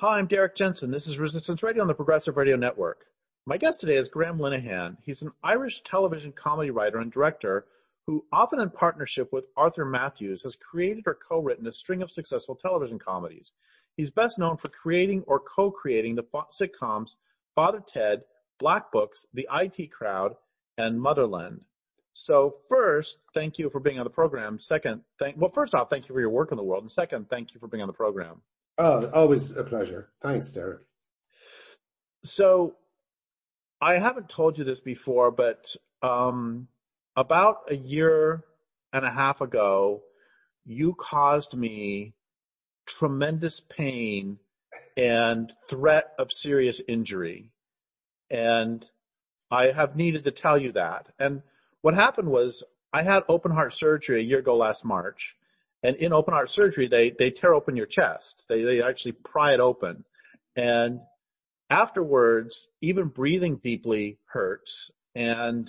Hi, I'm Derek Jensen. This is Resistance Radio on the Progressive Radio Network. My guest today is Graham Linehan. He's an Irish television comedy writer and director who, often in partnership with Arthur Matthews, has created or co-written a string of successful television comedies. He's best known for creating or co-creating the sitcoms Father Ted, Black Books, The IT Crowd, and Motherland. So first, thank you for being on the program. First off, thank you for your work in the world. And second, thank you for being on the program. Oh, always a pleasure. Thanks, Derek. So I haven't told you this before, but about a year and a half ago, you caused me tremendous pain and threat of serious injury. And I have needed to tell you that. And what happened was I had open heart surgery a year ago last March. And in open heart surgery, they tear open your chest. They actually pry it open. And afterwards, even breathing deeply hurts. And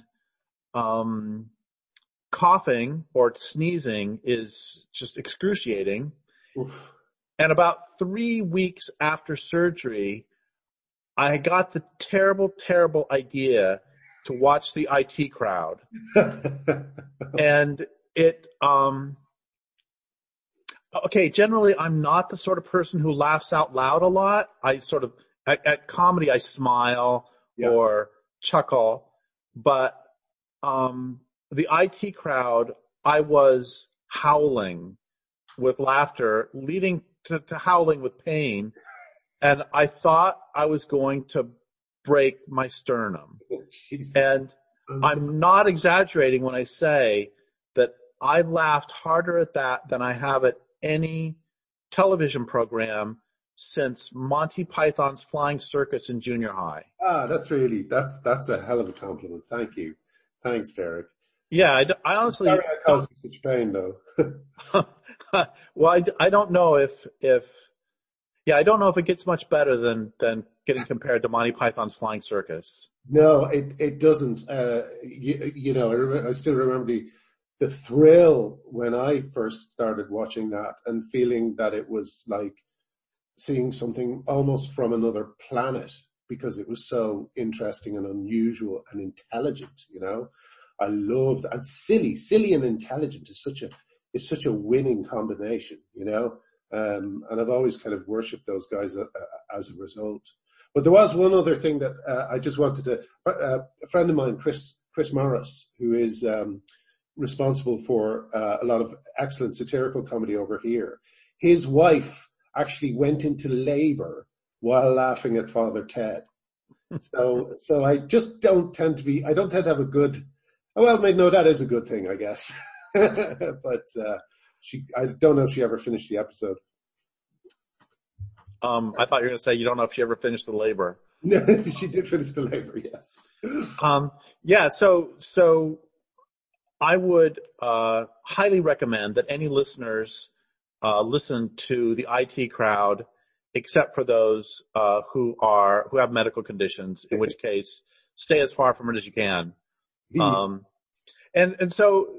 coughing or sneezing is just excruciating. Oof. And about 3 weeks after surgery, I got the terrible, terrible idea to watch The IT Crowd. And it, okay, generally I'm not the sort of person who laughs out loud a lot. I sort of, at comedy I smile or chuckle, but, The IT Crowd, I was howling with laughter, leading to howling with pain. And I thought I was going to break my sternum. And I'm not exaggerating when I say that I laughed harder at that than I have at any television program since Monty Python's Flying Circus in junior high. That's a hell of a compliment. Thank you. Thanks, Derek. Yeah, I honestly. Sorry I caused you such pain, though. Well, I don't know if I don't know if it gets much better than getting compared to Monty Python's Flying Circus. No, it doesn't. You know, I still remember the thrill when I first started watching that and feeling that it was like seeing something almost from another planet because it was so interesting and unusual and intelligent, you know. I loved, and silly and intelligent is such a winning combination, you know. And I've always kind of worshipped those guys as a result. But there was one other thing that I just wanted to, a friend of mine, Chris Morris, who is responsible for a lot of excellent satirical comedy over here. His wife actually went into labor while laughing at Father Ted. So I just don't tend to have a good, well, no, that is a good thing, I guess. But I don't know if she ever finished the episode. I thought you were going to say you don't know if she ever finished the labor. No, she did finish the labor, yes. Yeah, so I would highly recommend that any listeners listen to The IT Crowd, except for those who have medical conditions, in which case stay as far from it as you can. And so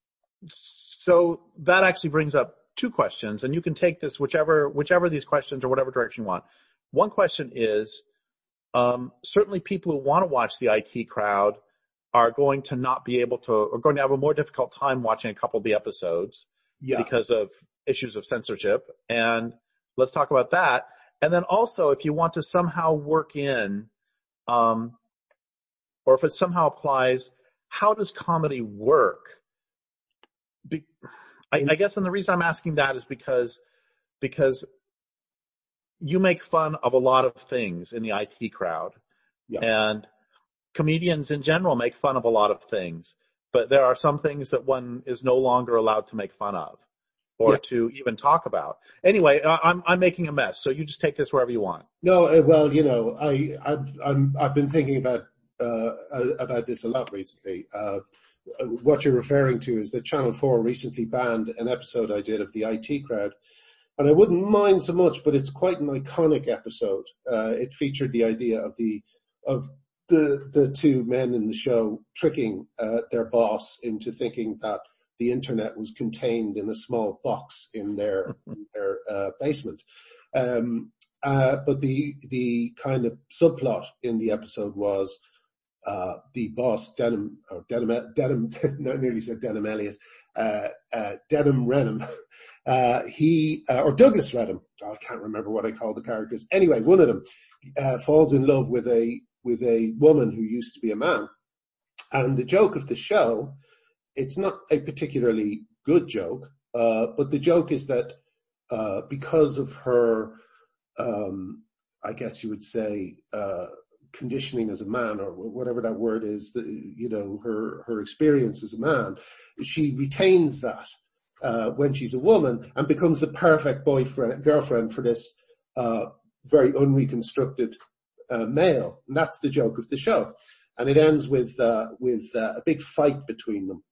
that actually brings up two questions, and you can take this whichever of these questions or whatever direction you want. One question is, certainly people who want to watch The IT Crowd are going to not be able to, or going to have a more difficult time watching a couple of the episodes because of issues of censorship. And let's talk about that. And then also, if you want to somehow work in, or if it somehow applies, how does comedy work? I guess, and the reason I'm asking that is because you make fun of a lot of things in The IT Crowd, and comedians in general make fun of a lot of things, but there are some things that one is no longer allowed to make fun of or to even talk about. Anyway, I'm making a mess, so you just take this wherever you want. No, well, you know, I've been thinking about this a lot recently. What you're referring to is that Channel 4 recently banned an episode I did of The IT Crowd. And I wouldn't mind so much, but it's quite an iconic episode. It featured the idea of the two men in the show tricking their boss into thinking that the internet was contained in a small box in their basement. But the kind of subplot in the episode was, the boss, Denham, I nearly said Denham Elliott, Denham Renham, or Douglas Renham, I can't remember what I called the characters. Anyway, one of them, falls in love with a woman who used to be a man. And the joke of the show, it's not a particularly good joke, but the joke is that, because of her, I guess you would say, conditioning as a man, or whatever that word is, her experience as a man, she retains that, when she's a woman, and becomes the perfect girlfriend for this, very unreconstructed, male. And that's the joke of the show. And it ends with a big fight between them,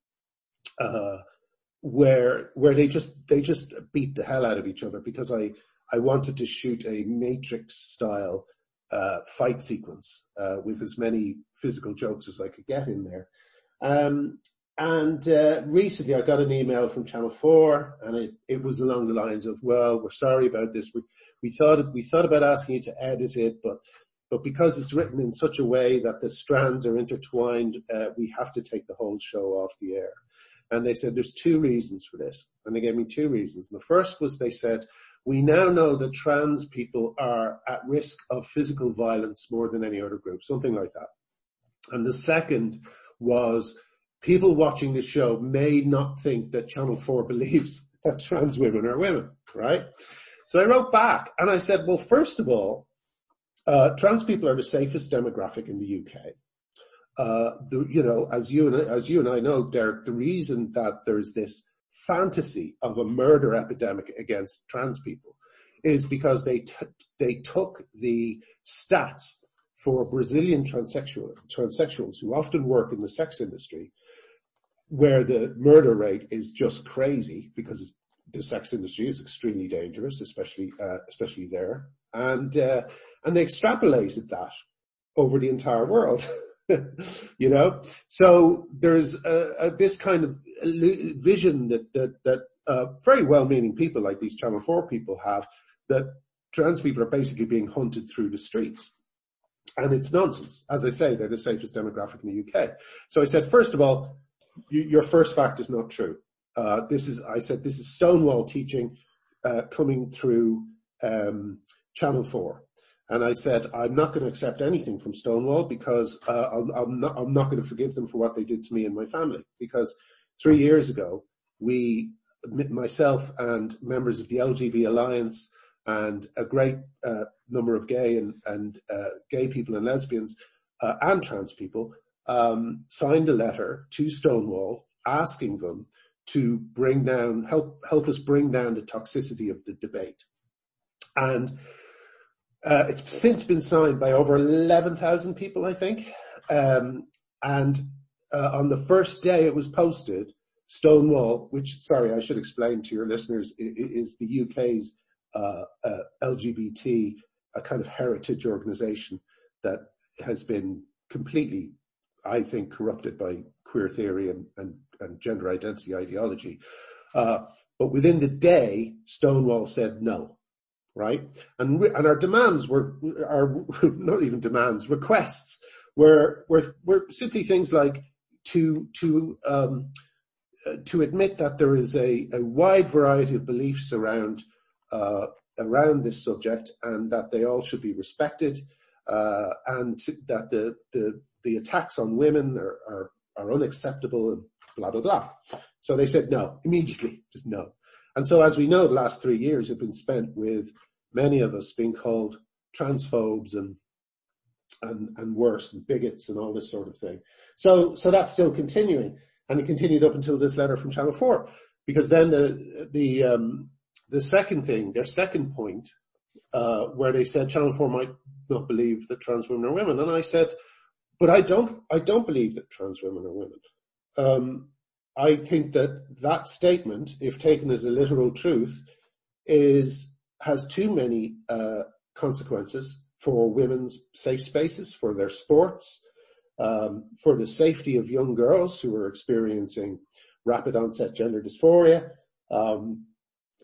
where they just beat the hell out of each other, because I wanted to shoot a Matrix style fight sequence with as many physical jokes as I could get in there. And recently I got an email from Channel 4, and it was along the lines of, well, we're sorry about this. We thought about asking you to edit it, but because it's written in such a way that the strands are intertwined, we have to take the whole show off the air. And they said there's 2 reasons for this. And they gave me 2 reasons. And the first was, they said, we now know that trans people are at risk of physical violence more than any other group, something like that. And the second was, people watching the show may not think that Channel 4 believes that trans women are women, right? So I wrote back and I said, well, first of all, trans people are the safest demographic in the UK. As you and I know, Derek, the reason that there's this fantasy of a murder epidemic against trans people is because they took the stats for Brazilian transsexuals who often work in the sex industry, where the murder rate is just crazy because the sex industry is extremely dangerous, especially there, and they extrapolated that over the entire world. So there's this kind of vision that very well-meaning people like these Channel 4 people have, that trans people are basically being hunted through the streets. And it's nonsense. As I say, they're the safest demographic in the UK. So I said, first of all, your first fact is not true. This is Stonewall teaching, coming through, Channel 4. And I said, I'm not going to accept anything from Stonewall, because I'm not going to forgive them for what they did to me and my family. Because 3 years ago, myself and members of the LGB Alliance and a great number of gay and gay people and lesbians and trans people signed a letter to Stonewall asking them to help us bring down the toxicity of the debate. And it's since been signed by over 11,000 people, I think. And on the first day it was posted, Stonewall, which, sorry, I should explain to your listeners, is the UK's LGBT, a kind of heritage organisation that has been completely, I think, corrupted by queer theory and gender identity ideology. But within the day, Stonewall said no. Right? And our demands were not even demands, requests were simply things like to admit that there is a wide variety of beliefs around this subject, and that they all should be respected, and that the attacks on women are unacceptable, and blah blah blah. So they said no immediately, just no. And so, as we know, the last 3 years have been spent with many of us being called transphobes and worse, and bigots and all this sort of thing. So that's still continuing, and it continued up until this letter from Channel 4, because then the second thing, their second point, where they said Channel 4 might not believe that trans women are women, and I said, but I don't believe that trans women are women. I think that statement, if taken as a literal truth, has too many consequences for women's safe spaces, for their sports, for the safety of young girls who are experiencing rapid onset gender dysphoria,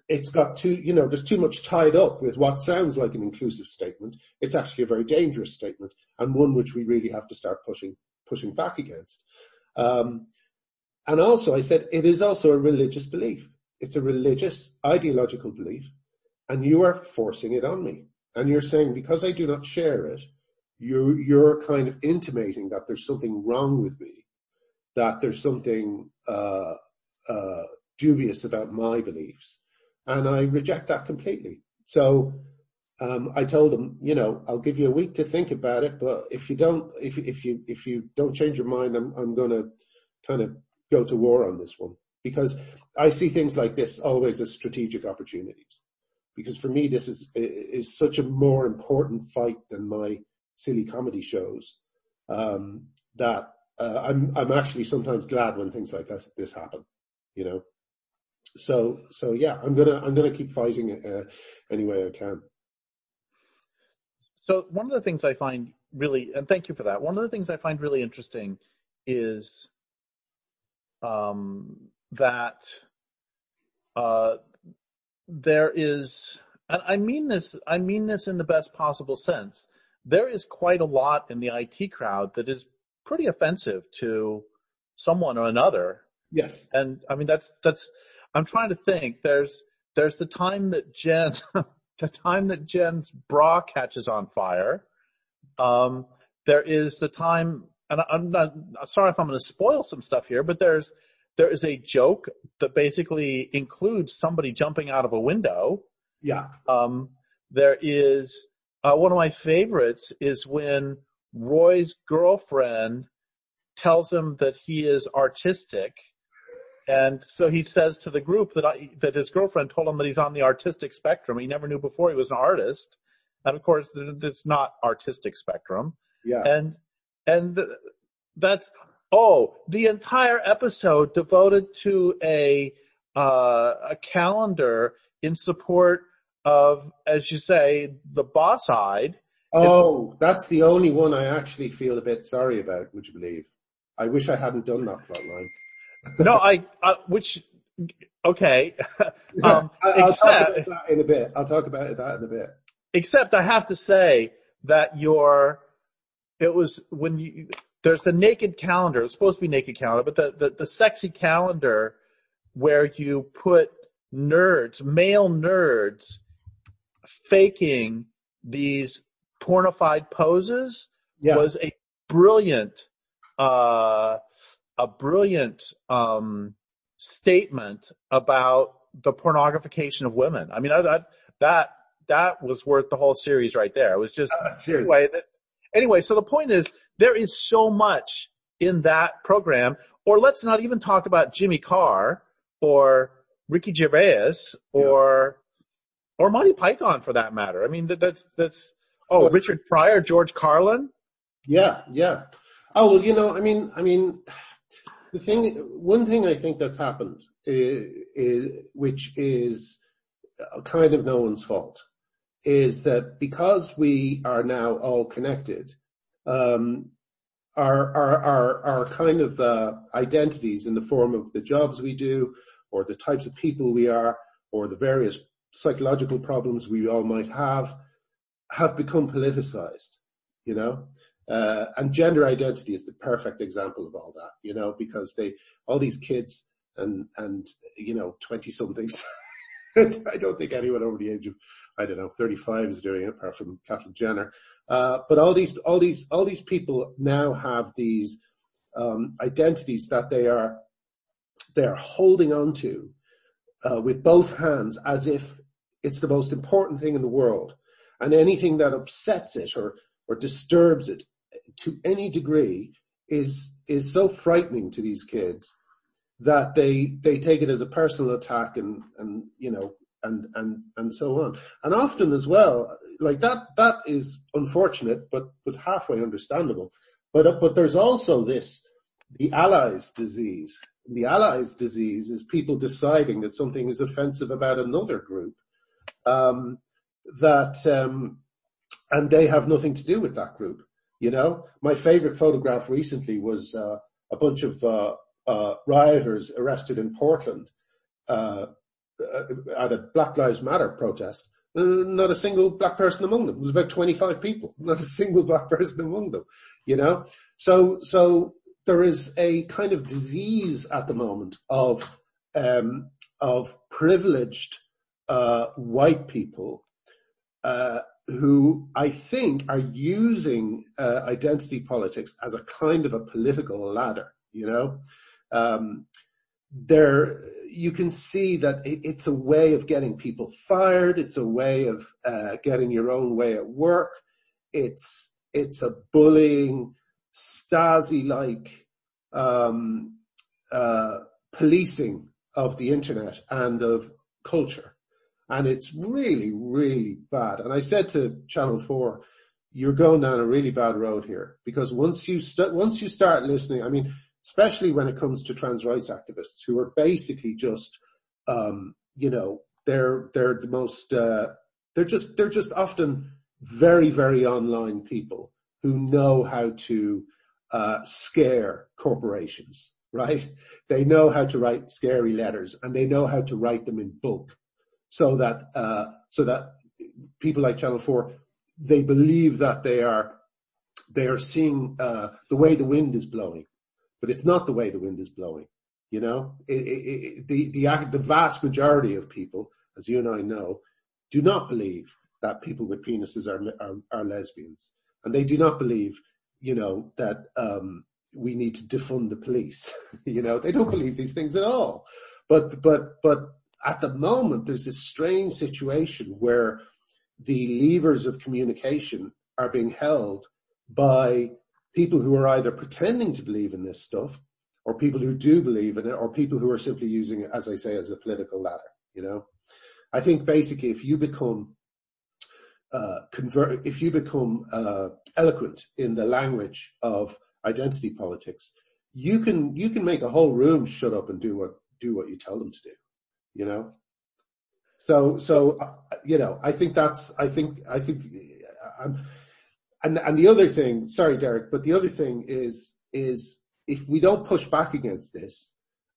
it's got there's too much tied up with what sounds like an inclusive statement. It's actually a very dangerous statement, and one which we really have to start pushing back against. And also, I said, it is also a religious belief. It's a religious, ideological belief, and you are forcing it on me. And you're saying, because I do not share it, you're kind of intimating that there's something wrong with me, that there's something dubious about my beliefs. And I reject that completely. So I told him, I'll give you a week to think about it, but if you don't change your mind, I'm going to kind of go to war on this one, because I see things like this always as strategic opportunities. Because for me, this is such a more important fight than my silly comedy shows, that I'm actually sometimes glad when things like this happen, So yeah, I'm gonna keep fighting any way I can. So one of the things I find really, and thank you for that, one of the things I find really interesting is that there is, and I mean this in the best possible sense, there is quite a lot in the IT crowd that is pretty offensive to someone or another. Yes. And I mean, that's, I'm trying to think, there's the time that Jen's bra catches on fire. There is the time, and I'm not sorry if I'm going to spoil some stuff here, but there is a joke that basically includes somebody jumping out of a window. Yeah. There is, one of my favorites is when Roy's girlfriend tells him that he is artistic. And so he says to the group that his girlfriend told him that he's on the artistic spectrum. He never knew before he was an artist. And of course, it's not artistic spectrum. Yeah. And that's, the entire episode devoted to a calendar in support of, as you say, the boss-eyed. Oh, that's the only one I actually feel a bit sorry about, would you believe? I wish I hadn't done that plotline. No, okay. I'll talk about that in a bit. Except I have to say that there's the naked calendar. It's supposed to be naked calendar, but the sexy calendar where you put male nerds faking these pornified poses was a brilliant statement about the pornographication of women. I mean, that was worth the whole series right there. It was just, anyway, so the point is, there is so much in that program. Or let's not even talk about Jimmy Carr or Ricky Gervais or Monty Python for that matter. I mean, that's Richard Pryor, George Carlin. Yeah. Oh, well, I mean, one thing I think that's happened which is kind of no one's fault, is that because we are now all connected, our kind of identities in the form of the jobs we do, or the types of people we are, or the various psychological problems we all might have become politicized, and gender identity is the perfect example of all that, because all these kids and 20 somethings, I don't think anyone over the age of, 35 is doing it, apart from Caitlyn Jenner. But all these people now have these, identities that they are holding on to, with both hands, as if it's the most important thing in the world. And anything that upsets it or disturbs it to any degree is so frightening to these kids that they take it as a personal attack and so on. And often as well, like that is unfortunate, but halfway understandable. But there's also the allies disease. The allies disease is people deciding that something is offensive about another group, and they have nothing to do with that group. My favorite photograph recently was a bunch of rioters arrested in Portland at a Black Lives Matter protest, not a single black person among them. It was about 25 people, not a single black person among them, you know? So there is a kind of disease at the moment of privileged, white people, who I think are using, identity politics as a kind of a political ladder, you know? You can see that it's a way of getting people fired. It's a way of getting your own way at work. It's a bullying, Stasi-like policing of the internet and of culture, and it's really, really bad. And I said to Channel 4, "You're going down a really bad road here, because once you start listening, I mean." Especially when it comes to trans rights activists who are basically just, you know, they're the most, they're just often very, very online people who know how to, scare corporations, right? They know how to write scary letters, and they know how to write them in bulk so that people like Channel 4, they believe that they are seeing, the way the wind is blowing. But it's not the way the wind is blowing, you know. The vast majority of people, as you and I know, do not believe that people with penises are lesbians, and they do not believe, you know, that we need to defund the police. You know, they don't believe these things at all. But at the moment, there's this strange situation where the levers of communication are being held by people who are either pretending to believe in this stuff, or people who do believe in it, or people who are simply using it, as I say, as a political ladder, you know. I think basically if you become eloquent in the language of identity politics, you can make a whole room shut up and do what you tell them to do, you know. So you know, I think And the other thing, sorry, Derek, but the other thing is if we don't push back against this,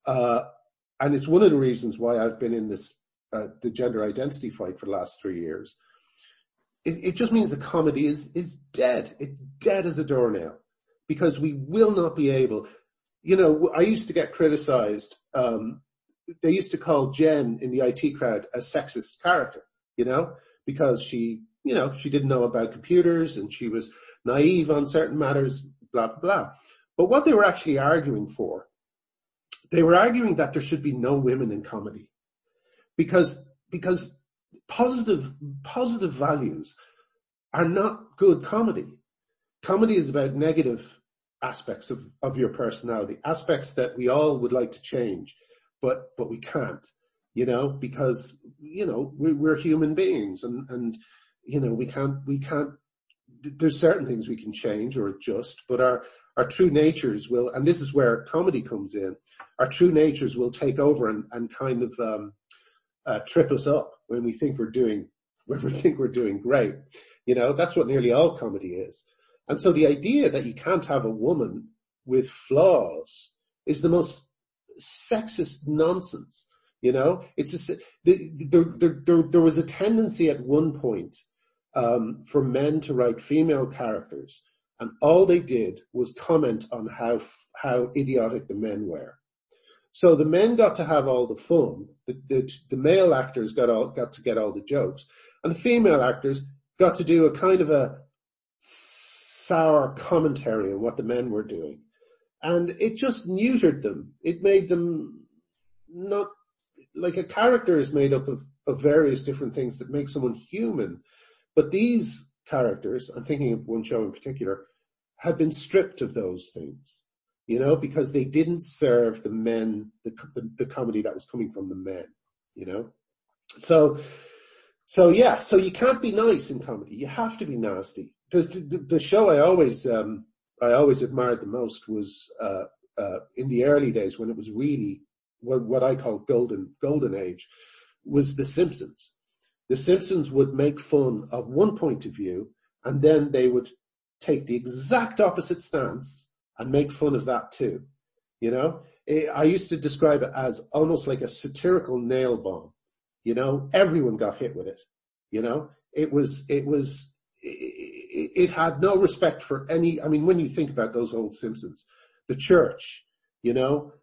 and it's one of the reasons why I've been in this, the gender identity fight for the last 3 years, it just means the comedy is dead. It's dead as a doornail, because we will not be able, you know, I used to get criticized, they used to call Jen in the IT crowd a sexist character, you know, because she didn't know about computers and she was naive on certain matters, blah, blah, blah. But what they were actually arguing for, they were arguing that there should be no women in comedy, because positive values are not good comedy. Comedy is about negative aspects of your personality, aspects that we all would like to change, but we can't, you know, because, you know, we're human beings, and you know, we can't, there's certain things we can change or adjust, but our true natures will, and this is where comedy comes in, our true natures will take over and kind of, trip us up when we think we're doing great. You know, that's what nearly all comedy is. And so the idea that you can't have a woman with flaws is the most sexist nonsense. You know, there was a tendency at one point for men to write female characters, and all they did was comment on how idiotic the men were. So the men got to have all the fun. The male actors got to get all the jokes, and the female actors got to do a kind of a sour commentary on what the men were doing, and it just neutered them. It made them not. Like, a character is made up of various different things that make someone human. But these characters, I'm thinking of one show in particular, had been stripped of those things, you know, because they didn't serve the men, the comedy that was coming from the men, you know. So yeah, so you can't be nice in comedy. You have to be nasty. Because the show I always admired the most was, in the early days when it was really, what I call golden age, was The Simpsons. The Simpsons would make fun of one point of view, and then they would take the exact opposite stance and make fun of that too. You know, I used to describe it as almost like a satirical nail bomb. You know, everyone got hit with it. You know, it had no respect for any, I mean, when you think about those old Simpsons, the church, you know,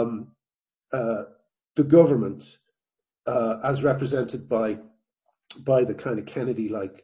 the government, as represented by the kind of Kennedy-like,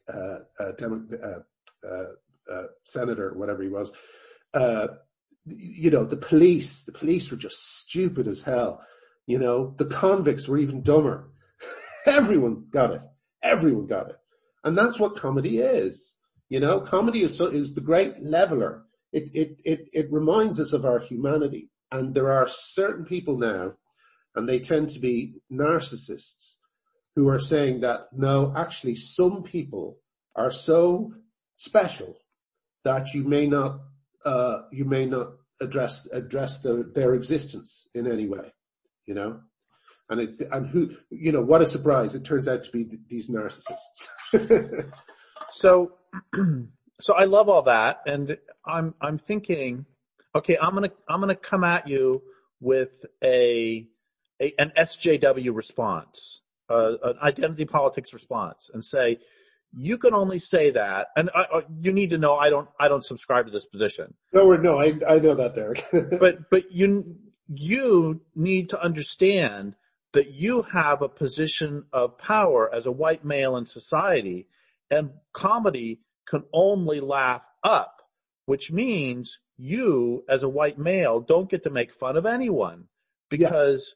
senator, whatever he was, you know, the police were just stupid as hell. You know, the convicts were even dumber. Everyone got it. And that's what comedy is. You know, comedy is the great leveler. It reminds us of our humanity. And there are certain people now, and they tend to be narcissists, who are saying that, no, actually some people are so special that you may not address their existence in any way, you know? And who, you know, what a surprise. It turns out to be these narcissists. So I love all that. And I'm thinking, okay, I'm going to come at you with an SJW response, an identity politics response, and say, you can only say that, and you need to know I don't subscribe to this position. No, I know that, Derek. but you need to understand that you have a position of power as a white male in society, and comedy can only laugh up, which means you as a white male don't get to make fun of anyone because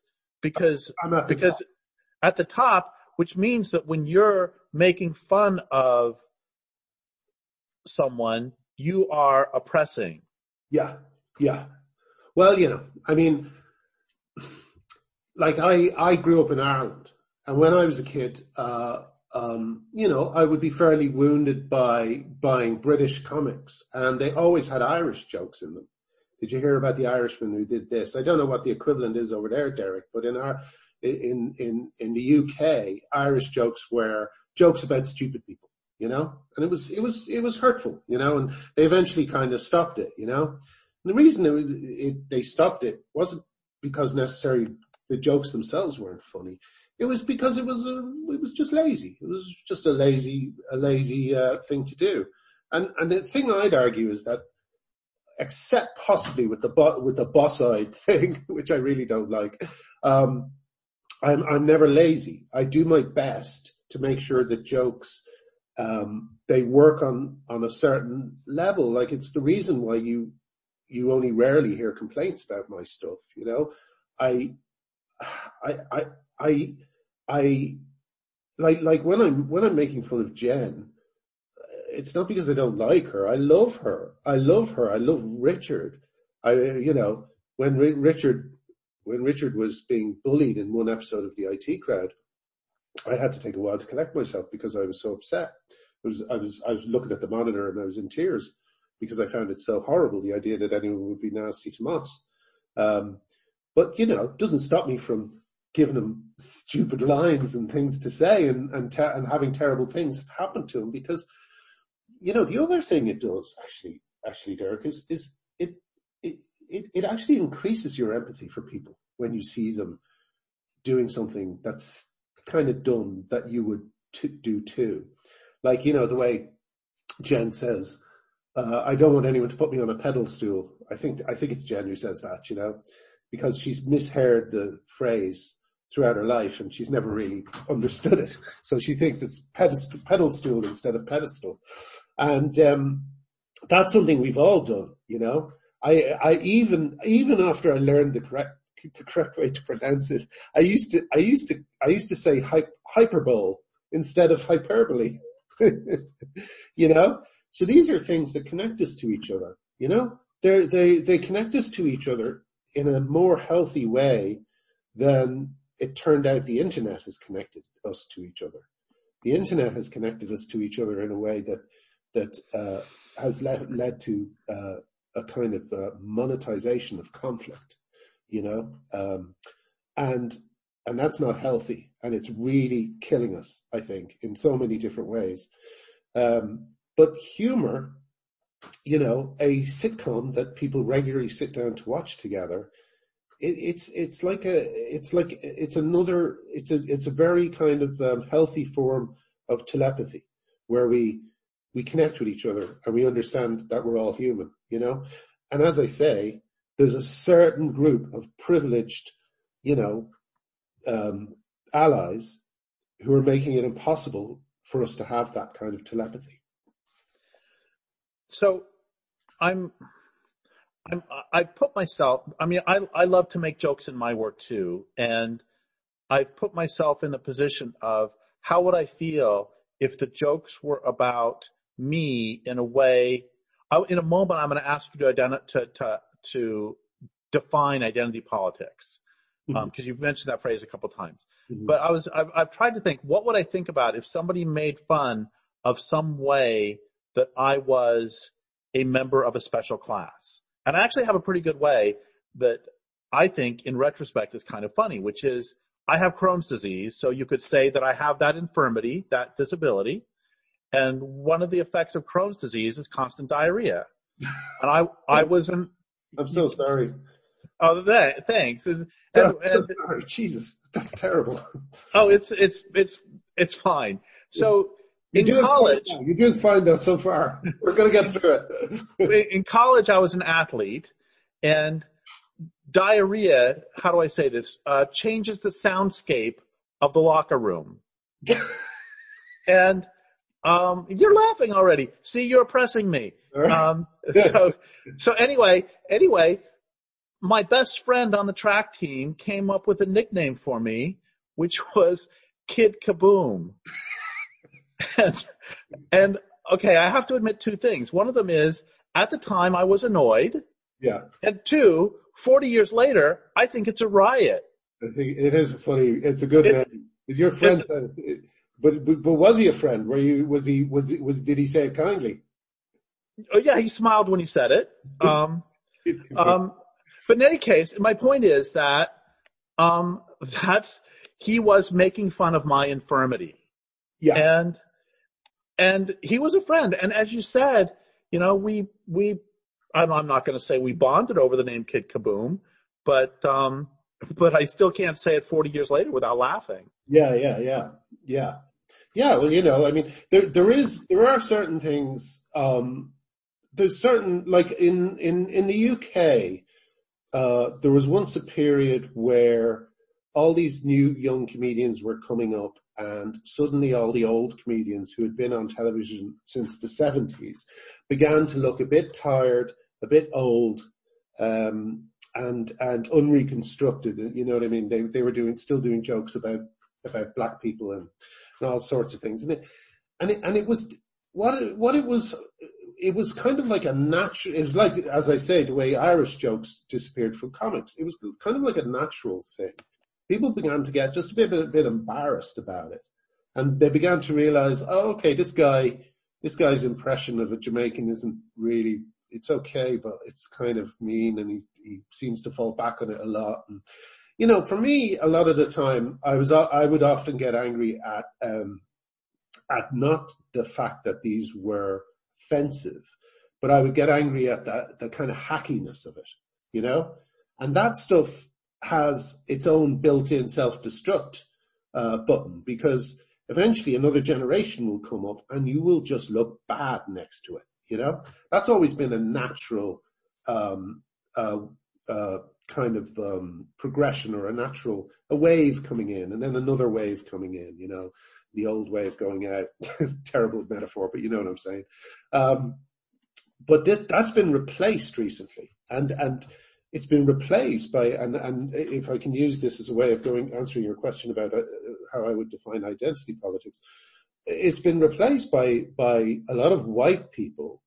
at the top, which means that when you're making fun of someone, you are oppressing. Yeah. Well, you know, I mean, like I grew up in Ireland, and when I was a kid, you know, I would be fairly wounded by buying British comics, and they always had Irish jokes in them. Did you hear about the Irishman who did this? I don't know what the equivalent is over there, Derek, but in the UK, Irish jokes were jokes about stupid people, you know, and it was hurtful, you know, and they eventually kind of stopped it, you know. And the reason they stopped it wasn't because necessarily the jokes themselves weren't funny. It was because it was just lazy. It was just a lazy thing to do. And the thing I'd argue is that, except possibly with the boss-eyed thing, which I really don't like, I'm never lazy. I do my best to make sure that jokes, they work on a certain level. Like, it's the reason why you only rarely hear complaints about my stuff, you know. I like when I'm making fun of Jen, it's not because I don't like her. I love her. I love Richard. You know, when Richard was being bullied in one episode of the IT Crowd, I had to take a while to collect myself because I was so upset. I was looking at the monitor and I was in tears because I found it so horrible, the idea that anyone would be nasty to Moss. But, you know, it doesn't stop me from giving him stupid lines and things to say and having terrible things happen to him, because, you know, the other thing it does actually, Derek, is it actually increases your empathy for people when you see them doing something that's kind of dumb that you would do too. Like, you know, the way Jen says, I don't want anyone to put me on a pedal stool. I think it's Jen who says that, you know, because she's misheard the phrase throughout her life and she's never really understood it. So she thinks it's pedal stool instead of pedestal. And, that's something we've all done, you know. I even after I learned the correct way to pronounce it, I used to say hyperbole instead of hyperbole. You know? So these are things that connect us to each other, you know? They connect us to each other in a more healthy way than it turned out the internet has connected us to each other. The internet has connected us to each other in a way that has led to a kind of monetization of conflict, you know, and that's not healthy, and it's really killing us, I think, in so many different ways. But humor, you know, a sitcom that people regularly sit down to watch together, it's a very kind of healthy form of telepathy where we connect with each other and we understand that we're all human, you know? And as I say, there's a certain group of privileged, you know, allies who are making it impossible for us to have that kind of telepathy. So I put myself, I mean, I love to make jokes in my work too. And I put myself in the position of how would I feel if the jokes were about me in a way, in a moment I'm going to ask you to define identity politics. Cause you've mentioned that phrase a couple times, but I've tried to think, what would I think about if somebody made fun of some way that I was a member of a special class? And I actually have a pretty good way that I think in retrospect is kind of funny, which is I have Crohn's disease. So you could say that I have that infirmity, that disability. And one of the effects of Crohn's disease is constant diarrhea. And I wasn't. I'm so sorry. Oh, thanks. And sorry. Jesus, that's terrible. Oh, it's fine. So in college, you're doing fine though so far. We're going to get through it. In college, I was an athlete, and diarrhea, how do I say this, changes the soundscape of the locker room. And you're laughing already. See, you're oppressing me. So anyway, my best friend on the track team came up with a nickname for me, which was Kid Kaboom. And okay, I have to admit two things. One of them is, at the time I was annoyed. Yeah. And two, 40 years later, I think it's a riot. I think it is funny. It's a good name. Is your friend, but was he a friend? Did he say it kindly? Oh yeah, he smiled when he said it. But in any case, my point is that, he was making fun of my infirmity. Yeah. And he was a friend. And as you said, you know, I'm not going to say we bonded over the name Kid Kaboom, but I still can't say it 40 years later without laughing. Yeah. Well, you know, I mean, there are certain things, there's certain, like in the UK, there was once a period where all these new young comedians were coming up, and suddenly all the old comedians who had been on television since the 70s began to look a bit tired, a bit old, and unreconstructed. You know what I mean? They were still doing jokes about black people and all sorts of things. And it was it was kind of like a natural, it was like, as I say, the way Irish jokes disappeared from comics. It was kind of like a natural thing. People began to get just a bit embarrassed about it. And they began to realize, oh, okay, this guy's impression of a Jamaican isn't really, it's okay, but it's kind of mean, and he seems to fall back on it a lot. And, you know, for me, a lot of the time, I would often get angry at not the fact that these were offensive, but I would get angry at the kind of hackiness of it, you know? And that stuff has its own built-in self-destruct button, because eventually another generation will come up and you will just look bad next to it, you know? That's always been a natural kind of progression, or a wave coming in and then another wave coming in, you know, the old wave going out. Terrible metaphor, but you know what I'm saying. But that's been replaced recently, and it's been replaced by, and if I can use this as a way of answering your question about how I would define identity politics, it's been replaced by a lot of white people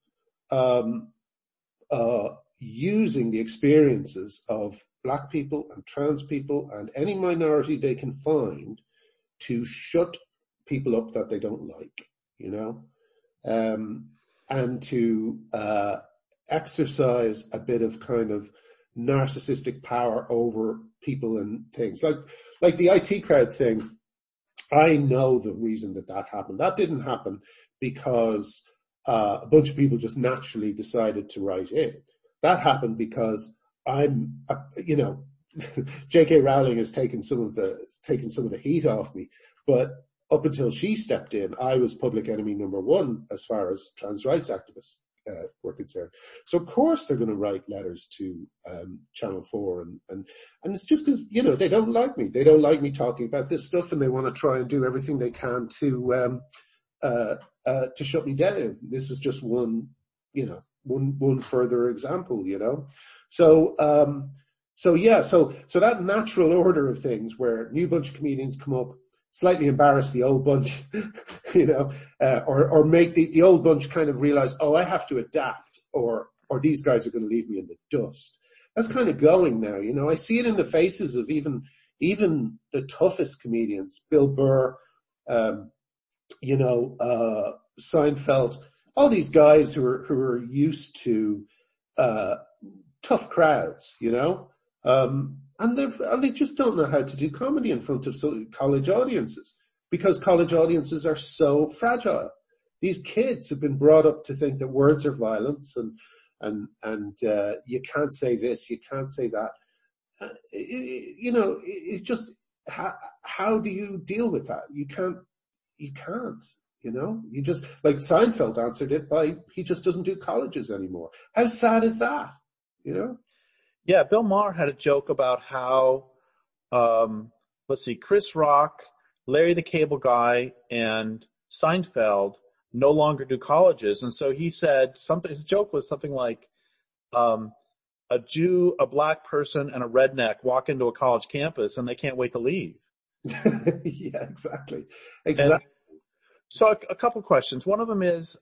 using the experiences of black people and trans people and any minority they can find to shut people up that they don't like, you know, and to exercise a bit of kind of narcissistic power over people and things. Like the IT crowd thing, I know the reason that happened. That didn't happen because a bunch of people just naturally decided to write in. That happened because I'm, you know, J.K. Rowling has taken some of the heat off me, but up until she stepped in, I was public enemy number one as far as trans rights activists were concerned. So of course they're going to write letters to Channel 4 and it's just because, you know, they don't like me. They don't like me talking about this stuff, and they want to try and do everything they can to shut me down. This was just one further example, you know. So that natural order of things where new bunch of comedians come up, slightly embarrass the old bunch, you know, or make the old bunch kind of realize, oh, I have to adapt, or these guys are going to leave me in the dust. That's kind of going now, you know. I see it in the faces of even the toughest comedians, Bill Burr, Seinfeld, all these guys who are used to tough crowds, you know. And they just don't know how to do comedy in front of college audiences, because college audiences are so fragile. These kids have been brought up to think that words are violence and you can't say this, you can't say that. It's just, how do you deal with that? You can't, you know, you just, like Seinfeld answered it by, he just doesn't do colleges anymore. How sad is that? You know? Yeah, Bill Maher had a joke about how, Chris Rock, Larry the Cable Guy, and Seinfeld no longer do colleges. And so he said his joke was something like, a Jew, a black person, and a redneck walk into a college campus and they can't wait to leave. Yeah, exactly. So a couple questions. One of them is,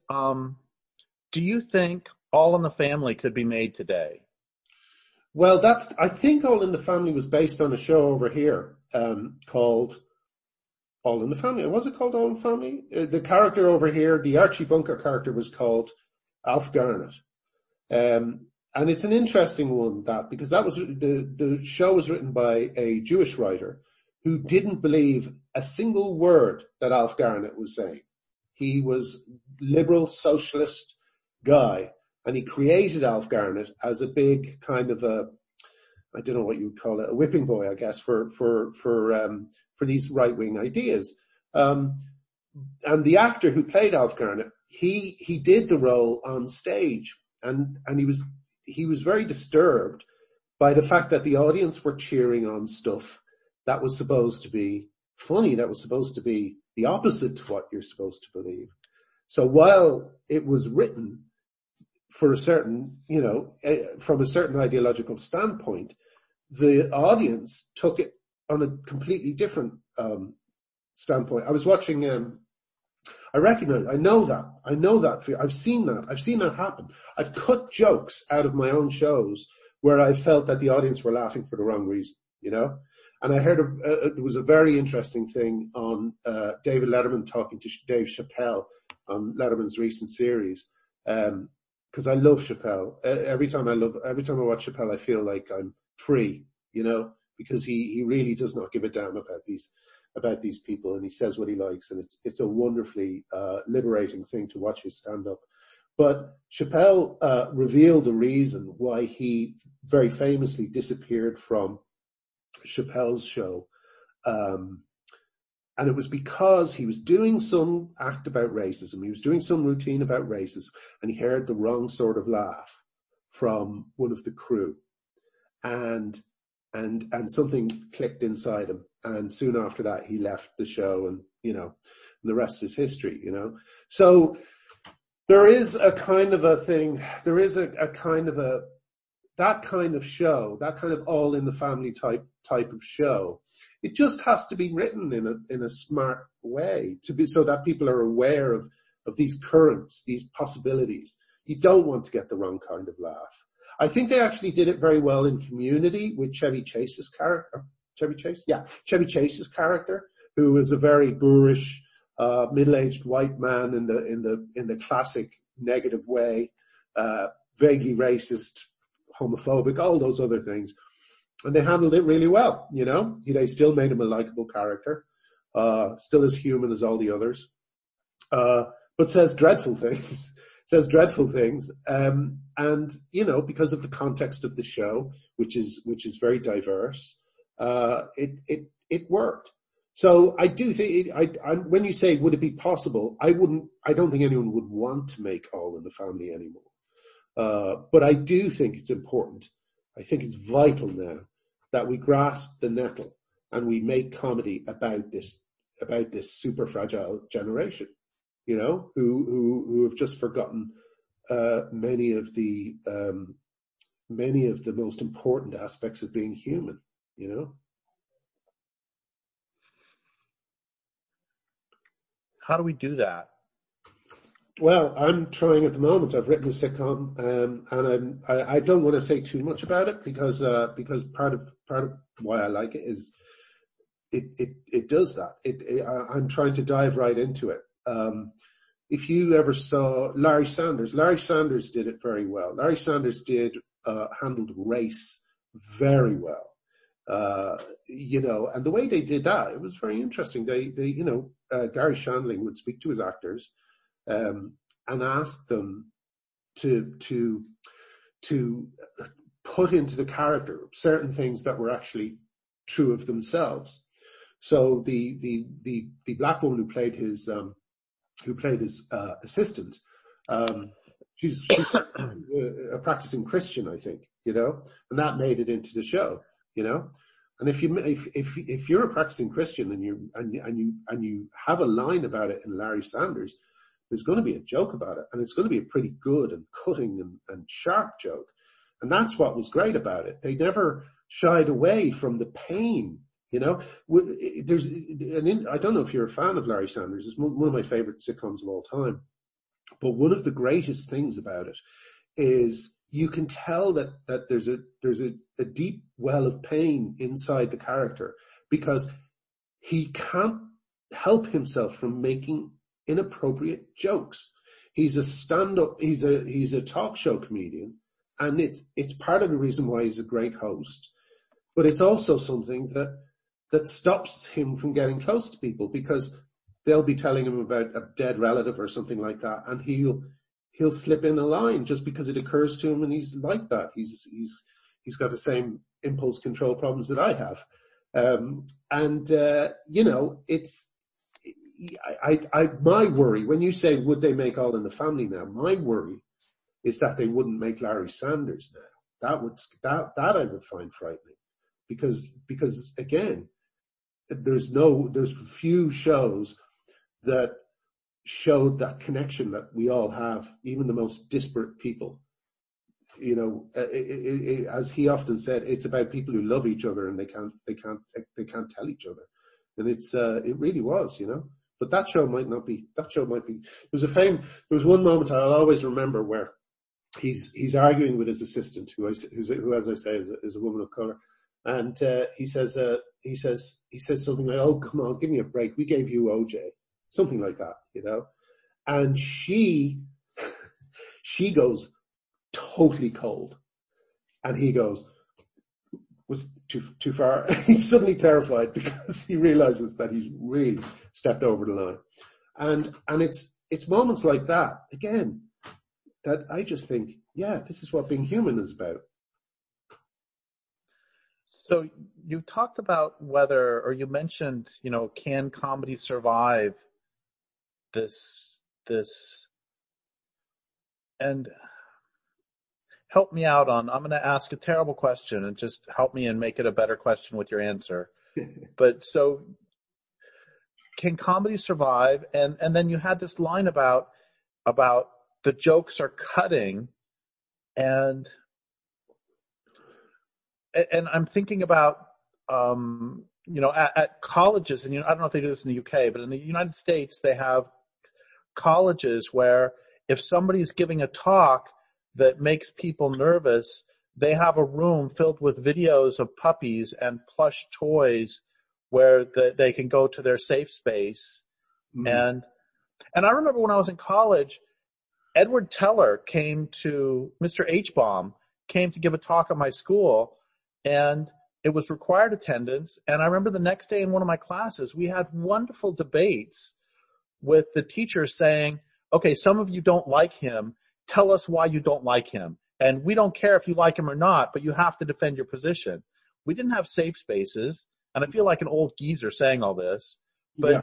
do you think All in the Family could be made today? Well, I think All in the Family was based on a show over here, called All in the Family. Was it called All in the Family? The character over here, the Archie Bunker character, was called Alf Garnett. And it's an interesting one, because that was, the show was written by a Jewish writer who didn't believe a single word that Alf Garnett was saying. He was liberal socialist guy, and he created Alf Garnett as a big kind of I don't know what you would call it, a whipping boy, I guess, for these right-wing ideas. And the actor who played Alf Garnett, he did the role on stage, and he was very disturbed by the fact that the audience were cheering on stuff that was supposed to be funny, that was supposed to be the opposite to what you're supposed to believe. So while it was written for a certain, you know, from a certain ideological standpoint, the audience took it on a completely different standpoint. I was watching, I know that. I've seen that happen. I've cut jokes out of my own shows where I felt that the audience were laughing for the wrong reason, you know? And I heard there was a very interesting thing on David Letterman talking to Dave Chappelle on Letterman's recent series. Because I love Chappelle. Every time I watch Chappelle, I feel like I'm free, you know, because he really does not give a damn about these people, and he says what he likes, and it's a wonderfully liberating thing to watch his stand up. But Chappelle revealed the reason why he very famously disappeared from Chappelle's show. And it was because he was doing some act about racism. He was doing some routine about racism, and he heard the wrong sort of laugh from one of the crew. And something clicked inside him. And soon after that, he left the show, and, you know, the rest is history, you know. So there is a kind of a thing, there is a kind of that kind of show, that kind of All in the Family type of show. It just has to be written in a smart way so that people are aware of these currents, these possibilities. You don't want to get the wrong kind of laugh. I think they actually did it very well in Community with Chevy Chase's character. Chevy Chase's character, who is a very boorish, middle-aged white man in the classic negative way, vaguely racist, homophobic, all those other things. And they handled it really well, you know. They still made him a likable character, still as human as all the others, but says dreadful things. says dreadful things. And, you know, because of the context of the show, which is very diverse, it worked. So I do think, when you say, would it be possible? I don't think anyone would want to make All in the Family anymore. But I do think it's important. I think it's vital now that we grasp the nettle and we make comedy about this super fragile generation, you know, who have just forgotten, many of the most important aspects of being human, you know? How do we do that? Well, I'm trying at the moment. I've written a sitcom, and I don't want to say too much about it because part of why I like it is it does that. I'm trying to dive right into it. If you ever saw Larry Sanders did it very well. Larry Sanders handled race very well. You know, and the way they did that, it was very interesting. They you know, Gary Shandling would speak to his actors, and ask them to put into the character certain things that were actually true of themselves. So the black woman who played his assistant, she's a practicing Christian, I think, you know, and that made it into the show, you know. And if you're a practicing Christian and you have a line about it in Larry Sanders, there's going to be a joke about it, and it's going to be a pretty good and cutting and sharp joke. And that's what was great about it. They never shied away from the pain, you know. I don't know if you're a fan of Larry Sanders. It's one of my favorite sitcoms of all time. But one of the greatest things about it is you can tell that there's a deep well of pain inside the character, because he can't help himself from making inappropriate jokes. He's a stand-up, he's a talk show comedian, and it's part of the reason why he's a great host. But it's also something that stops him from getting close to people, because they'll be telling him about a dead relative or something like that, and he'll slip in a line just because it occurs to him, and he's like that. He's got the same impulse control problems that I have. You know, my worry, when you say, would they make All in the Family now? My worry is that they wouldn't make Larry Sanders now. That I would find frightening, because again, there's few shows that showed that connection that we all have, even the most disparate people. You know, as he often said, it's about people who love each other and they can't tell each other. And it really was, you know. But that show might be. There was one moment I'll always remember where he's arguing with his assistant, who, as I say, is a woman of color. And, he says something like, "Oh, come on, give me a break. We gave you OJ." Something like that, you know. And she goes totally cold. And he goes, "Was too far?" He's suddenly terrified because he realizes that he's really stepped over the line. And it's moments like that, again, that I just think, yeah, this is what being human is about. So you talked about or you mentioned, you know, can comedy survive this, and help me out I'm going to ask a terrible question, and just help me and make it a better question with your answer. But so can comedy survive? And then you had this line about the jokes are cutting, and I'm thinking about, you know, at colleges, and, you know, I don't know if they do this in the UK, but in the United States, they have colleges where if somebody's giving a talk that makes people nervous, they have a room filled with videos of puppies and plush toys where they can go to their safe space. Mm. And I remember when I was in college, Edward Teller Mr. H-Bomb came to give a talk at my school, and it was required attendance. And I remember the next day in one of my classes, we had wonderful debates with the teacher saying, okay, some of you don't like him. Tell us why you don't like him. And we don't care if you like him or not, but you have to defend your position. We didn't have safe spaces. And I feel like an old geezer saying all this, but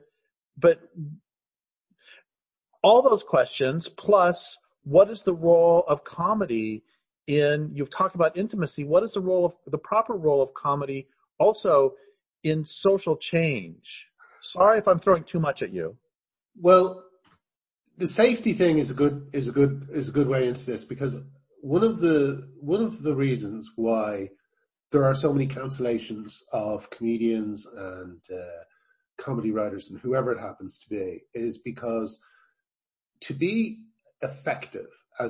all those questions, plus what is the role of comedy you've talked about intimacy, what is the proper role of comedy also in social change? Sorry if I'm throwing too much at you. Well, the safety thing is a good way into this, because one of the reasons why there are so many cancellations of comedians and comedy writers and whoever it happens to be is because to be effective as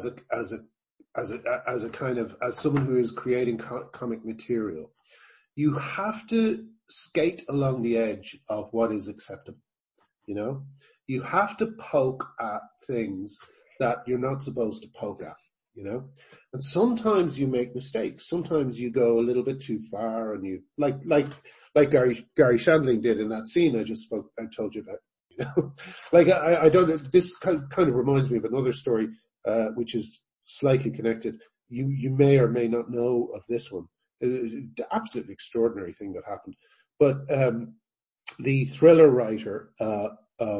someone who is creating comic material, you have to skate along the edge of what is acceptable. You know, you have to poke at things that you're not supposed to poke at, you know, and sometimes you make mistakes. Sometimes you go a little bit too far, and you like Gary Shandling did in that scene I told you about. You know, like I don't. This kind of reminds me of another story, which is slightly connected. You may or may not know of this one. The absolutely extraordinary thing that happened, but the thriller writer, I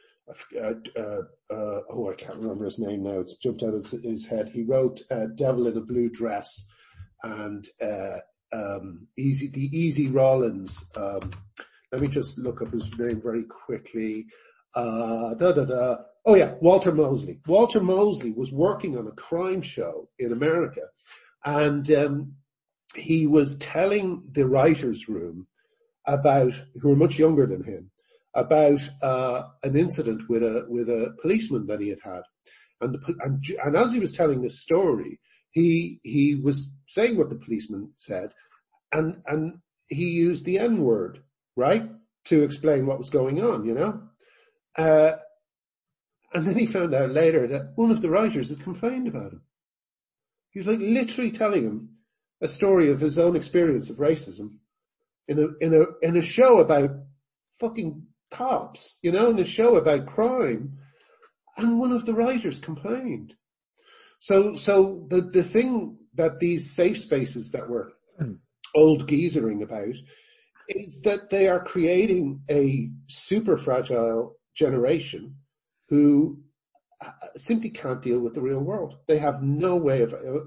can't remember his name now. It's jumped out of his head. He wrote Devil in a Blue Dress and Easy Rollins. Let me just look up his name very quickly. Oh yeah, Walter Mosley. Walter Mosley was working on a crime show in America, and he was telling the writers' room who were much younger than him, about an incident with a policeman that he had. And as he was telling this story, he was saying what the policeman said, and he used the N-word, right, to explain what was going on, you know? And then he found out later that one of the writers had complained about him. He was like literally telling him a story of his own experience of racism in a show about fucking cops, you know, in a show about crime, and one of the writers complained. So the thing that these safe spaces that we're old geezering about is that they are creating a super fragile generation who simply can't deal with the real world. They have no way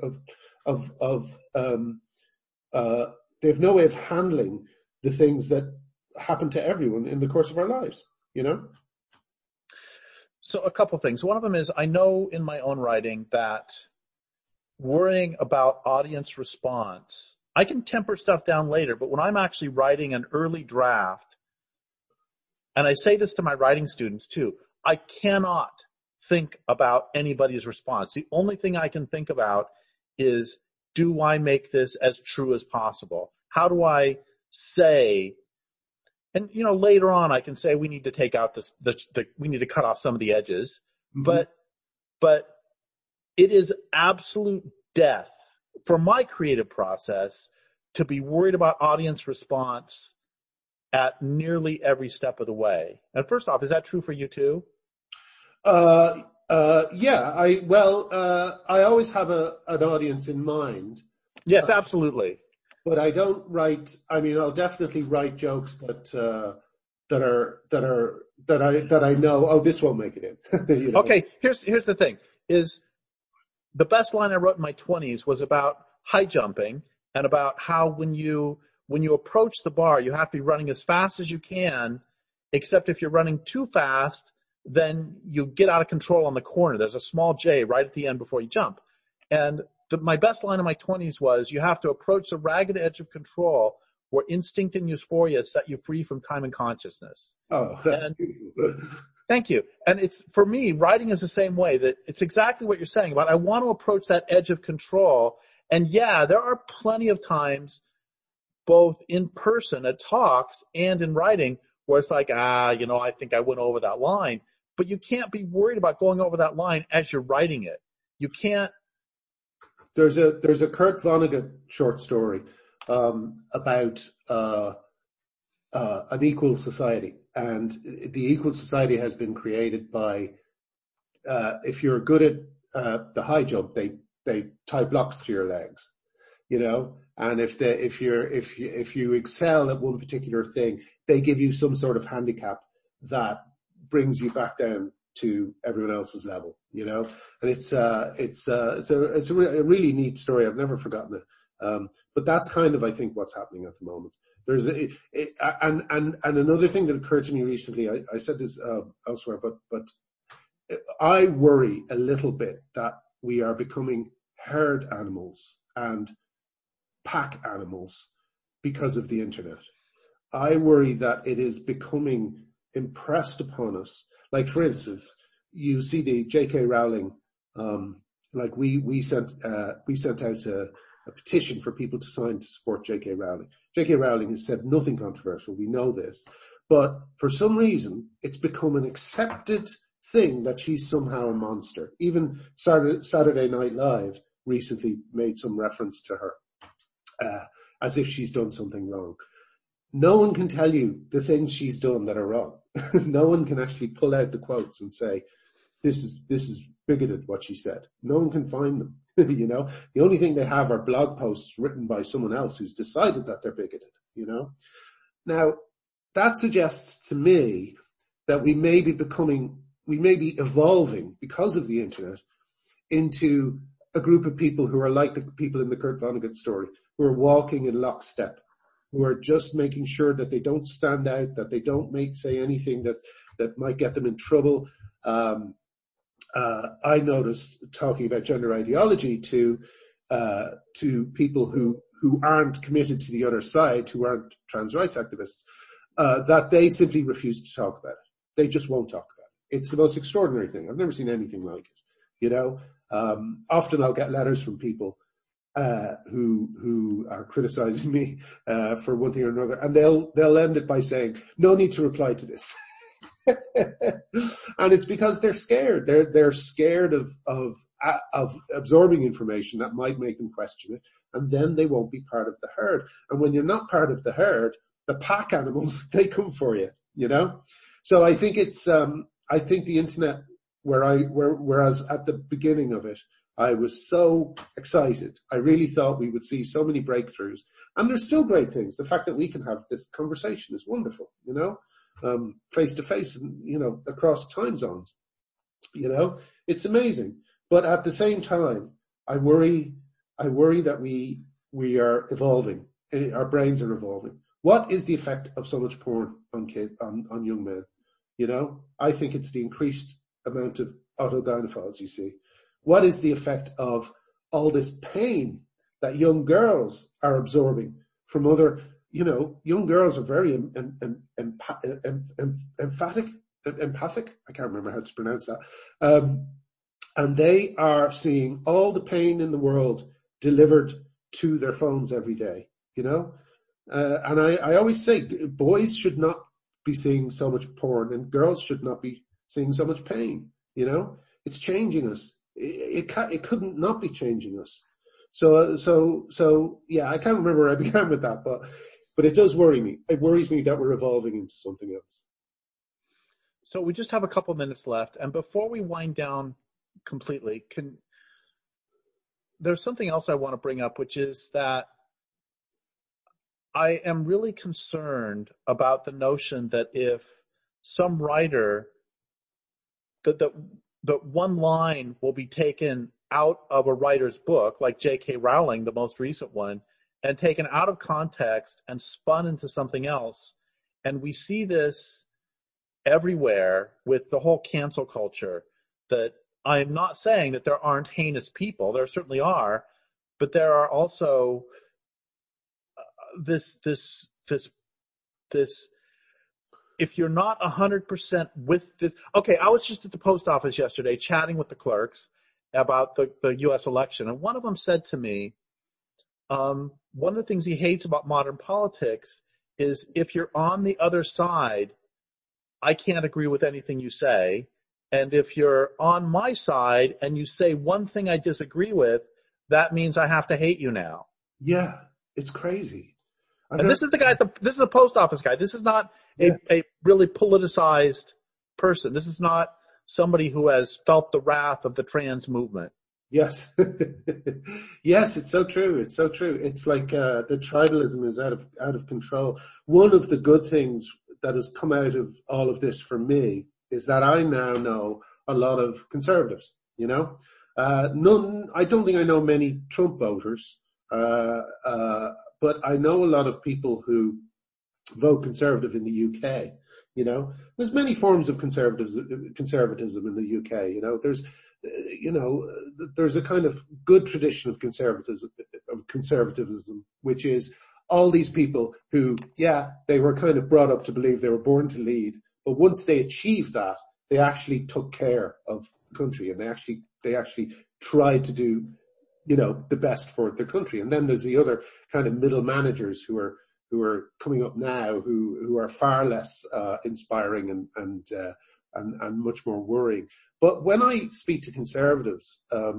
they have no way of handling the things that happen to everyone in the course of our lives, you know? So a couple things. One of them is I know in my own writing that worrying about audience response, I can temper stuff down later, but when I'm actually writing an early draft, and I say this to my writing students too, I cannot think about anybody's response. The only thing I can think about is, do I make this as true as possible? How do I say, and you know, later on I can say we need to take out we need to cut off some of the edges, mm-hmm. but it is absolute death for my creative process to be worried about audience response at nearly every step of the way. And first off, is that true for you too? Yeah, I always have an audience in mind. Yes, absolutely. But I don't write, I'll definitely write jokes that I know, oh, this won't make it in. You know? Okay, here's the thing, is the best line I wrote in my 20s was about high jumping and about how when you approach the bar, you have to be running as fast as you can, except if you're running too fast, then you get out of control on the corner. There's a small J right at the end before you jump. And my best line in my 20s was, you have to approach the ragged edge of control where instinct and euphoria set you free from time and consciousness. Oh, that's beautiful. Thank you. And it's, for me, writing is the same way, that it's exactly what you're saying about, I want to approach that edge of control. And yeah, there are plenty of times, both in person at talks and in writing, where it's like, I think I went over that line. But you can't be worried about going over that line as you're writing it. You can't. There's a Kurt Vonnegut short story about an equal society, and the equal society has been created by if you're good at the high jump, they tie blocks to your legs, you know. And if you excel at one particular thing, they give you some sort of handicap that brings you back down to everyone else's level, you know. And it's a really neat story. I've never forgotten it. But that's kind of, I think, what's happening at the moment. There's and another thing that occurred to me recently. I said this elsewhere, but I worry a little bit that we are becoming herd animals and pack animals because of the internet. I worry that it is becoming impressed upon us. Like, for instance, you see the J.K. Rowling, like we sent out a petition for people to sign to support J.K. Rowling. J.K. Rowling has said nothing controversial. We know this. But for some reason, it's become an accepted thing that she's somehow a monster. Even Saturday Night Live recently made some reference to her, as if she's done something wrong. No one can tell you the things she's done that are wrong. No one can actually pull out the quotes and say, this is bigoted what she said. No one can find them. You know, the only thing they have are blog posts written by someone else who's decided that they're bigoted, you know. Now, that suggests to me that we may be evolving because of the internet into a group of people who are like the people in the Kurt Vonnegut story, who are walking in lockstep, who are just making sure that they don't stand out, that they don't say anything that might get them in trouble. I noticed, talking about gender ideology to people who aren't committed to the other side, who aren't trans rights activists, that they simply refuse to talk about it. They just won't talk about it. It's the most extraordinary thing. I've never seen anything like it. You know, often I'll get letters from people who are criticizing me for one thing or another, and they'll end it by saying, "No need to reply to this." And it's because they're scared. They're scared of absorbing information that might make them question it, and then they won't be part of the herd. And when you're not part of the herd, the pack animals, they come for you, you know? So I think I think the internet, whereas at the beginning of it, I was so excited. I really thought we would see so many breakthroughs. And there's still great things. The fact that we can have this conversation is wonderful, you know? Face to face and, you know, across time zones, you know, it's amazing. But at the same time, I worry that we are evolving. Our brains are evolving. What is the effect of so much porn on young men? You know, I think it's the increased amount of autogynephiles you see. What is the effect of all this pain that young girls are absorbing from other, you know, young girls are very empathic. I can't remember how to pronounce that. And they are seeing all the pain in the world delivered to their phones every day, you know? And I always say boys should not be seeing so much porn and girls should not be seeing so much pain, you know? It's changing us. It couldn't not be changing us. So yeah, I can't remember where I began with that, but it does worry me. It worries me that we're evolving into something else. So we just have a couple minutes left, and before we wind down completely, there's something else I want to bring up, which is that I am really concerned about the notion that if some writer, that one line will be taken out of a writer's book, like J.K. Rowling, the most recent one, and taken out of context and spun into something else. And we see this everywhere with the whole cancel culture, that I'm not saying that there aren't heinous people. There certainly are, but there are also this, if you're not 100% with this. Okay, I was just at the post office yesterday chatting with the clerks about the U.S. election, and one of them said to me, one of the things he hates about modern politics is if you're on the other side, I can't agree with anything you say. And if you're on my side and you say one thing I disagree with, that means I have to hate you now. Yeah, it's crazy. This is the guy, this is the post office guy. This is not a really politicized person. This is not somebody who has felt the wrath of the trans movement. Yes. Yes, it's so true. It's so true. It's like, the tribalism is out of control. One of the good things that has come out of all of this for me is that I now know a lot of conservatives, you know? I don't think I know many Trump voters, but I know a lot of people who vote conservative in the UK, you know? There's many forms of conservatism in the UK, you know? There's a kind of good tradition of conservatism, which is all these people who, they were kind of brought up to believe they were born to lead, but once they achieved that, they actually took care of the country, and they actually tried to do, you know, the best for the country. And then there's the other kind of middle managers who are coming up now, who are far less inspiring and much more worrying. But when I speak to conservatives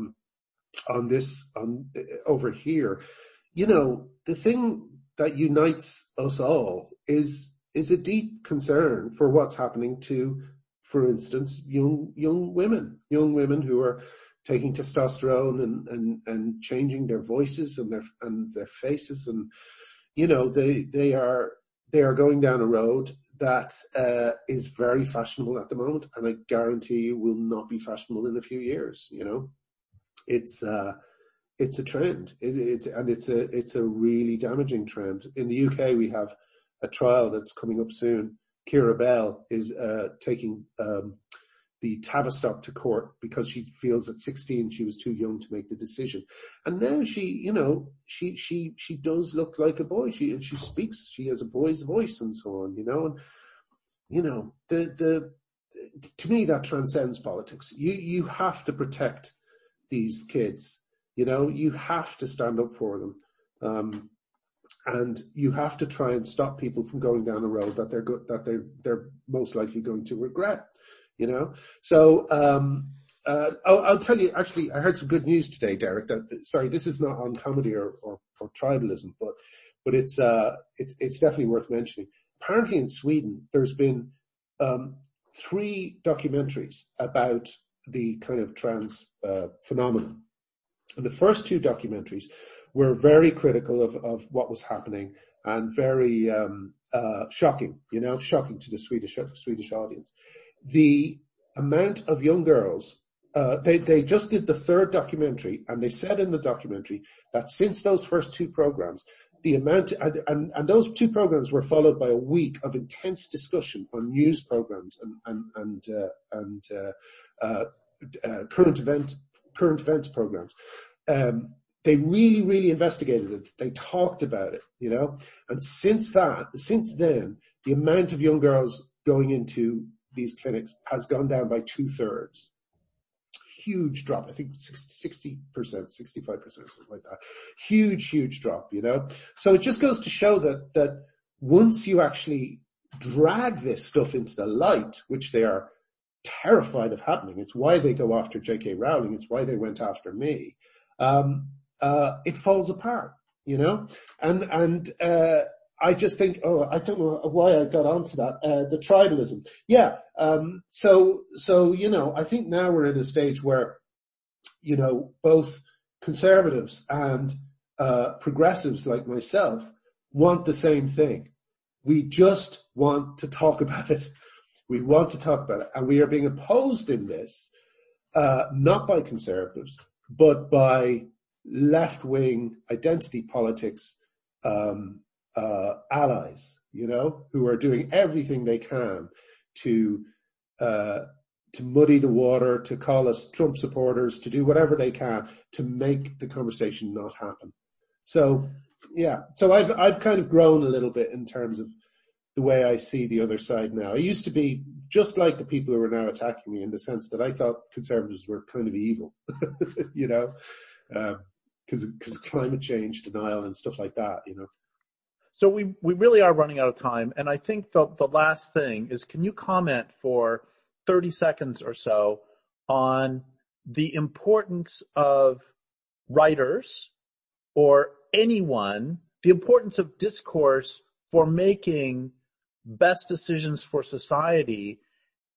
over here, you know, the thing that unites us all is a deep concern for what's happening to, for instance, young women who are taking testosterone and changing their voices and their faces, and you know, they are going down a road that is very fashionable at the moment, and I guarantee you will not be fashionable in a few years. You know, it's a trend. It's a really damaging trend. In the UK, we have a trial that's coming up soon. Keira Bell is taking the Tavistock to court because she feels at 16 she was too young to make the decision. And now she does look like a boy. She speaks, she has a boy's voice and so on, you know. And, you know, to me that transcends politics. You have to protect these kids, you know, you have to stand up for them. And you have to try and stop people from going down a road that they're most likely going to regret. You know, so I'll tell you. Actually, I heard some good news today, Derek. Sorry, this is not on comedy or tribalism, but it's definitely worth mentioning. Apparently, in Sweden, there's been 3 documentaries about the kind of trans phenomenon, and the first 2 documentaries were very critical of what was happening and very shocking. You know, shocking to the Swedish audience. The amount of young girls, they just did the 3rd documentary, and they said in the documentary that since those first 2 programs, the amount, and those 2 programs were followed by a week of intense discussion on news programs and current events programs. They really, really investigated it. They talked about it, you know, and since then, the amount of young girls going into these clinics has gone down by 2/3. Huge drop. I think 60%, 65%, something like that. Huge drop, you know? So it just goes to show that once you actually drag this stuff into the light, which they are terrified of happening, it's why they go after J.K. Rowling, it's why they went after me, it falls apart, you know? And I just think, I don't know why I got onto that, the tribalism. Yeah. So, you know, I think now we're in a stage where, you know, both conservatives and, progressives like myself want the same thing. We just want to talk about it. We want to talk about it. And we are being opposed in this, not by conservatives, but by left-wing identity politics, allies, you know, who are doing everything they can to muddy the water, to call us Trump supporters, to do whatever they can to make the conversation not happen. So, yeah. So I've kind of grown a little bit in terms of the way I see the other side now. I used to be just like the people who are now attacking me, in the sense that I thought conservatives were kind of evil, you know, because of climate change denial and stuff like that, you know. So we really are running out of time, and I think the last thing is, can you comment for 30 seconds or so on the importance of writers or anyone, the importance of discourse for making best decisions for society,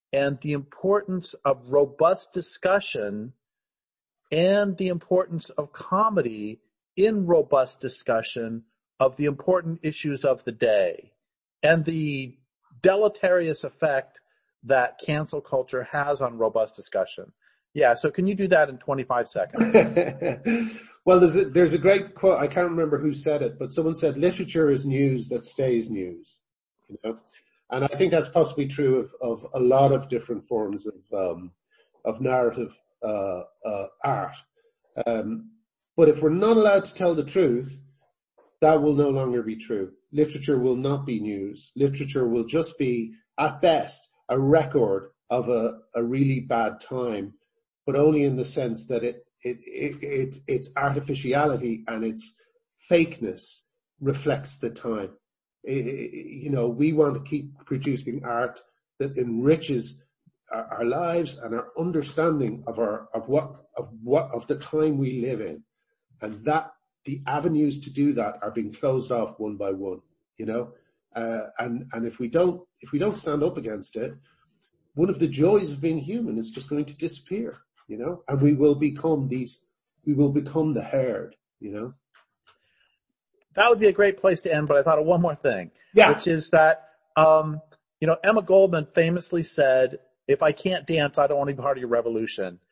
and the importance of robust discussion and the importance of comedy in robust discussion of the important issues of the day and the deleterious effect that cancel culture has on robust discussion. Yeah, so can you do that in 25 seconds? Well, there's a great quote. I can't remember who said it, but someone said, literature is news that stays news. You know? And I think that's possibly true of a lot of different forms of narrative art. But if we're not allowed to tell the truth, that will no longer be true. Literature will not be news. Literature will just be, at best, a record of a really bad time, but only in the sense that its artificiality and its fakeness reflects the time. We want to keep producing art that enriches our lives and our understanding of the time we live in, and that the avenues to do that are being closed off one by one. And if we don't stand up against it, one of the joys of being human is just going to disappear. And we will become the herd. That would be a great place to end, but I thought of one more thing, which is that, Emma Goldman famously said, if I can't dance, I don't want to be part of your revolution.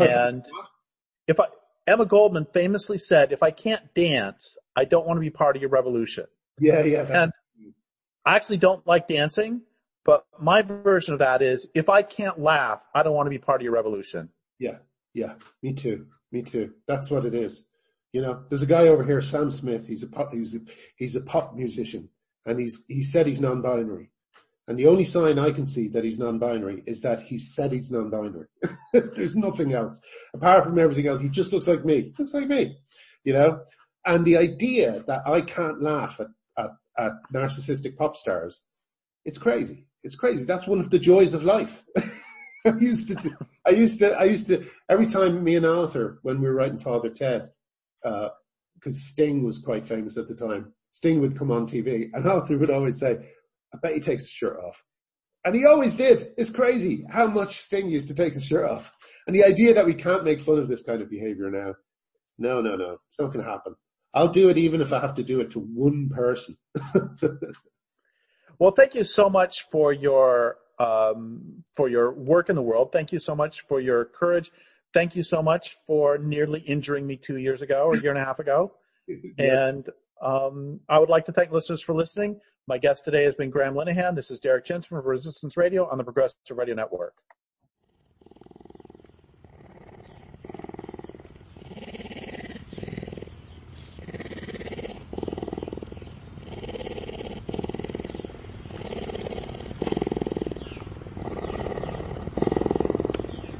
Emma Goldman famously said, if I can't dance, I don't want to be part of your revolution. Yeah. And I actually don't like dancing, but my version of that is, if I can't laugh, I don't want to be part of your revolution. Yeah. Me too. That's what it is. There's a guy over here, Sam Smith. He's a pop musician, and he said he's non-binary. And the only sign I can see that he's non-binary is that he said he's non-binary. There's nothing else. Apart from everything else, he just looks like me. And the idea that I can't laugh at narcissistic pop stars, it's crazy. It's crazy. That's one of the joys of life. I used to, every time me and Arthur, when we were writing Father Ted, because Sting was quite famous at the time, Sting would come on TV, and Arthur would always say, I bet he takes his shirt off. And he always did. It's crazy how much Sting used to take his shirt off. And the idea that we can't make fun of this kind of behavior now, no. It's not going to happen. I'll do it even if I have to do it to one person. Well, thank you so much for your work in the world. Thank you so much for your courage. Thank you so much for nearly injuring me 2 years ago or a year and a half ago. Yeah. And I would like to thank listeners for listening. My guest today has been Graham Linehan. This is Derek Jensen from Resistance Radio on the Progressive Radio Network.